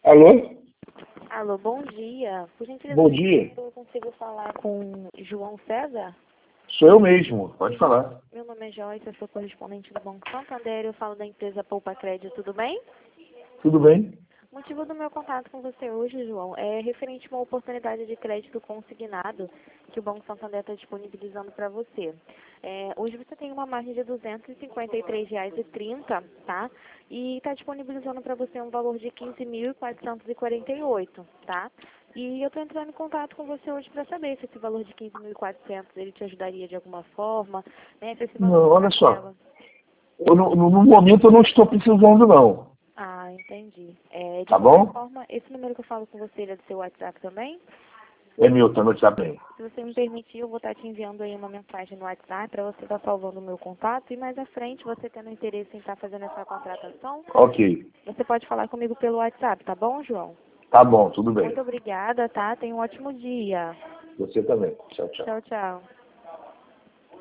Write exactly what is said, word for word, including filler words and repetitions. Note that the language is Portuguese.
Alô? Alô, bom dia. Por gentileza, Bom dia. eu consigo falar com João César? Sou eu mesmo, pode falar. Meu nome é Joyce, eu sou correspondente do Banco Santander, eu falo da empresa Poupa Crédito, tudo bem? Tudo bem? O motivo do meu contato com você hoje, João, é referente a uma oportunidade de crédito consignado que o Banco Santander está disponibilizando para você. É, hoje você tem uma margem de duzentos e cinquenta e três reais e trinta centavos, tá? E está disponibilizando para você um valor de quinze mil quatrocentos e quarenta e oito, tá? E eu estou entrando em contato com você hoje para saber se esse valor de quinze mil e quatrocentos ele te ajudaria de alguma forma, né? Se esse valor Não, olha só. parcela. Eu não- no, no momento eu não estou precisando, não. Ah, entendi. É, de Tá qualquer bom? forma, esse número que eu falo com você ele é do seu WhatsApp também? É meu, tá no WhatsApp. Se você me permitir, eu vou estar te enviando aí uma mensagem no WhatsApp para você estar salvando o meu contato e mais à frente, você tendo interesse em estar fazendo essa contratação, Ok. você pode falar comigo pelo WhatsApp, tá bom, João? Tá bom, tudo bem. Muito obrigada, tá? Tenha um ótimo dia. Você também. Tchau, tchau. Tchau, tchau.